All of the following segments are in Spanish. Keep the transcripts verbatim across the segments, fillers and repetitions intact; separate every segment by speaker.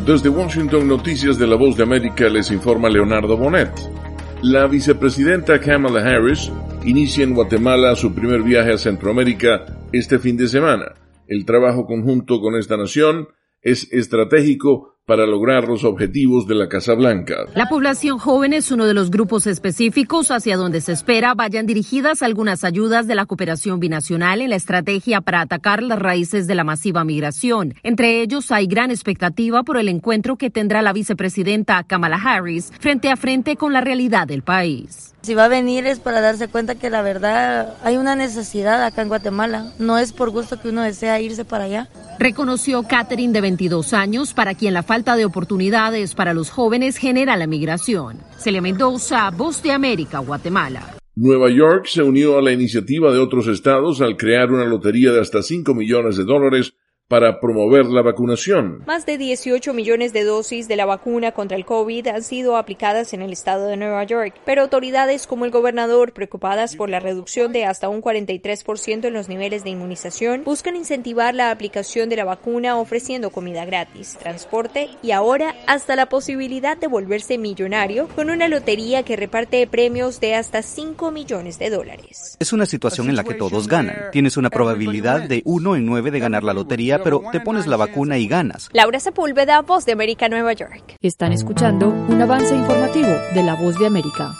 Speaker 1: Desde Washington, Noticias de la Voz de América, les informa Leonardo Bonet. La vicepresidenta Kamala Harris inicia en Guatemala su primer viaje a Centroamérica este fin de semana. El trabajo conjunto con esta nación es estratégico para lograr los objetivos de la Casa Blanca.
Speaker 2: La población joven es uno de los grupos específicos hacia donde se espera vayan dirigidas algunas ayudas de la cooperación binacional en la estrategia para atacar las raíces de la masiva migración. Entre ellos hay gran expectativa por el encuentro que tendrá la vicepresidenta Kamala Harris frente a frente con la realidad del país.
Speaker 3: Si va a venir es para darse cuenta que la verdad hay una necesidad acá en Guatemala. No es por gusto que uno desea irse para allá.
Speaker 2: Reconoció Catherine, de veintidós años, para quien la falta de oportunidades para los jóvenes genera la migración. Celia Mendoza, Voz de América, Guatemala.
Speaker 1: Nueva York se unió a la iniciativa de otros estados al crear una lotería de hasta cinco millones de dólares para promover la vacunación.
Speaker 4: Más de dieciocho millones de dosis de la vacuna contra el COVID han sido aplicadas en el estado de Nueva York, pero autoridades como el gobernador, preocupadas por la reducción de hasta un cuarenta y tres por ciento en los niveles de inmunización, buscan incentivar la aplicación de la vacuna ofreciendo comida gratis, transporte y ahora hasta la posibilidad de volverse millonario con una lotería que reparte premios de hasta cinco millones de dólares.
Speaker 5: Es una situación en la que todos ganan. Tienes una probabilidad de uno en nueve de ganar la lotería, pero te pones la vacuna y ganas.
Speaker 4: Laura Sepúlveda, Voz de América, Nueva York.
Speaker 6: Están escuchando un avance informativo de la Voz de América.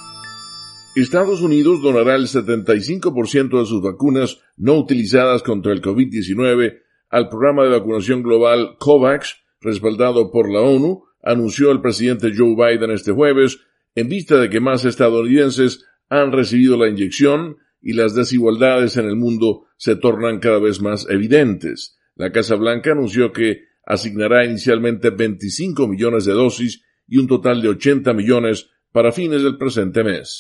Speaker 1: Estados Unidos donará el setenta y cinco por ciento de sus vacunas no utilizadas contra el COVID diecinueve al programa de vacunación global COVAX, respaldado por la ONU, anunció el presidente Joe Biden este jueves, en vista de que más estadounidenses han recibido la inyección y las desigualdades en el mundo se tornan cada vez más evidentes. La Casa Blanca anunció que asignará inicialmente veinticinco millones de dosis y un total de ochenta millones para fines del presente mes.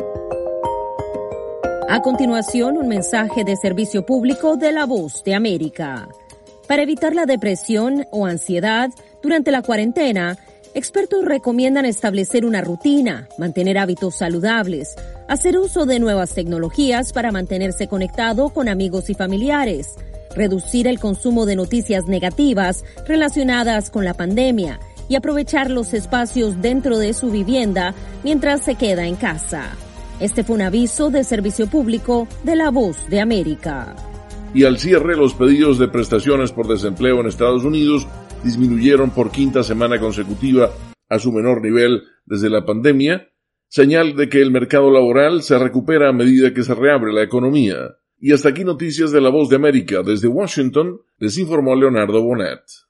Speaker 2: A continuación, un mensaje de servicio público de la Voz de América. Para evitar la depresión o ansiedad durante la cuarentena, expertos recomiendan establecer una rutina, mantener hábitos saludables, hacer uso de nuevas tecnologías para mantenerse conectado con amigos y familiares, reducir el consumo de noticias negativas relacionadas con la pandemia y aprovechar los espacios dentro de su vivienda mientras se queda en casa. Este fue un aviso de servicio público de la Voz de América.
Speaker 1: Y al cierre, los pedidos de prestaciones por desempleo en Estados Unidos disminuyeron por quinta semana consecutiva a su menor nivel desde la pandemia, señal de que el mercado laboral se recupera a medida que se reabre la economía. Y hasta aquí Noticias de la Voz de América. Desde Washington, les informó Leonardo Bonet.